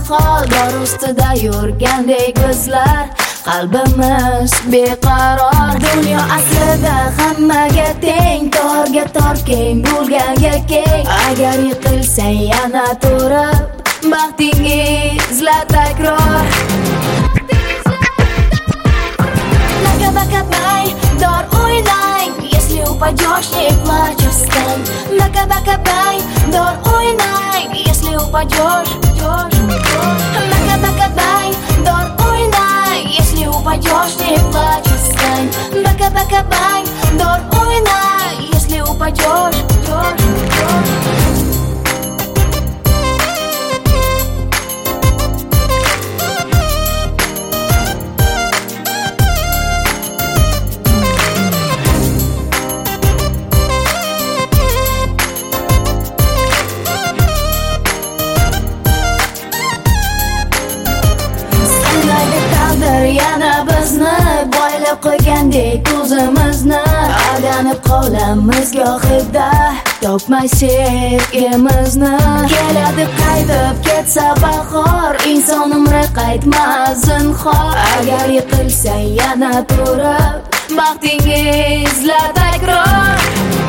hol dor ustida yurgandek bizlar. Qalbimiz beqaror. Dunyo aslida hammaga teng, torga tor keng, bo'lganga keng. Agar yiqilsang yana turib, baxtingni izla takror. Накабакабай, дор o'ynang, если упадешь, не плачь, встань. Накабакабай, дор o'ynang, если упадешь. Накабакабай, дор o'ynang, если упадешь, не плачь, встань. Накабакабай, дор o'ynang, если упадешь. Yana bizni boylab qo'ygandek o'zimizni, aldanib qolamiz gohida, topmay sevgimizni. Keladi qaytib ketsa bahor, inson umri qaytmas zinhor. Agar yiqilsang yana turib, baxtingni izla takror.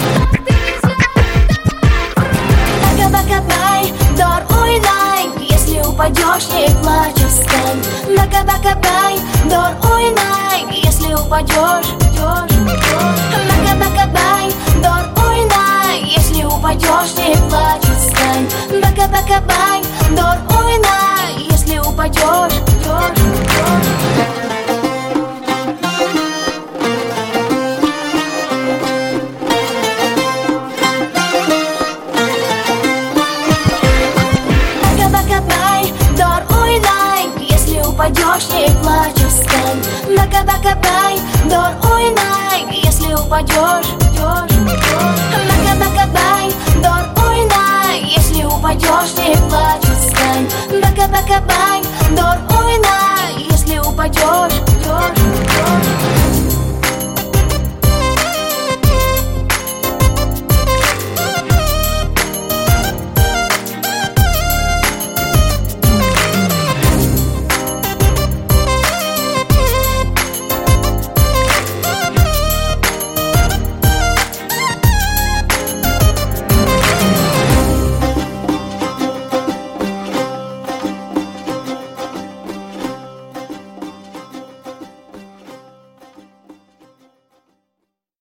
Накабакабай, дор o'ynang, если упадешь, не плачь, встань. Накабакабай, дор o'ynang, если упадешь. Накабакабай, дор o'ynang, если упадешь, не плачь, встань. Накабакабай, дор o'ynang, если упадешь. Упадешь, не плачь, встань. Накабакабай, дор o'ynang, если упадешь. Накабакабай, дор o'ynang, если упадешь, не плачь, встань. Накабакабай, дор o'ynang, если упадешь.